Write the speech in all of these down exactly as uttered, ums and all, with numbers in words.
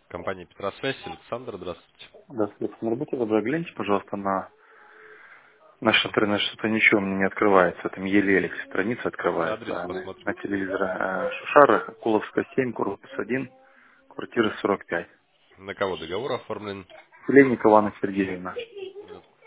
Компания Петросвязь, Александр, здравствуйте. Да, на работе добро, гляньте, пожалуйста, на наш интернет, что-то ничего мне не открывается. Там еле-еле страница По открывается. адресу А на, посмотрим. на телевизоре э, Шушара, Куловская семь, корпус один, квартира сорок пять. На кого договор оформлен? Селенникова Анна Сергеевна. Минутку.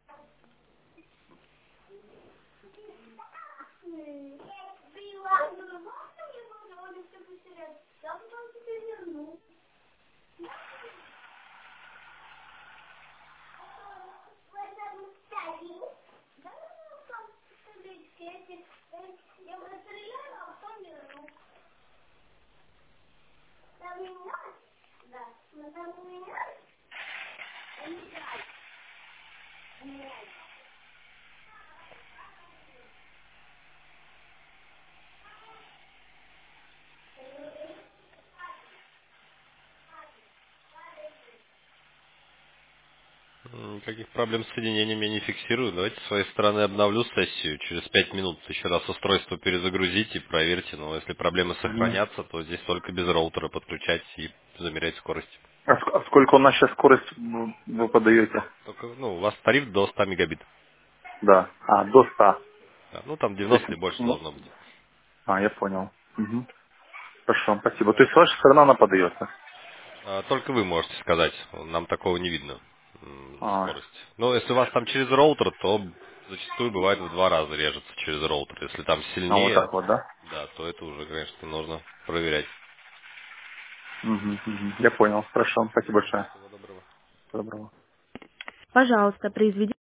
М, Никаких проблем с соединением я не фиксирую. Давайте с своей стороны обновлю сессию. Через пять минут еще раз устройство перезагрузите, проверьте. Но если проблемы Мгм. сохранятся, то здесь только без роутера подключать и замерять скорость. А, ск- а сколько у нас сейчас скорость м, вы подаете? Только, ну, у вас тариф до ста мегабит. Да. А, до ста. Да, ну, там То есть, девяносто и больше ну, должно быть. а, я понял. Мгм. Хорошо, спасибо. То есть с вашей стороны она подается? А, Только вы можете сказать, нам такого не видно, м, А, скорость. Но если у вас там через роутер, то зачастую бывает в два раза режется через роутер. Если там а вот сильнее, так вот, да? да, то это уже, конечно, нужно проверять. Мгм, мгм. Я понял. Хорошо, спасибо большое. Всего доброго. Доброго. Пожалуйста, произведите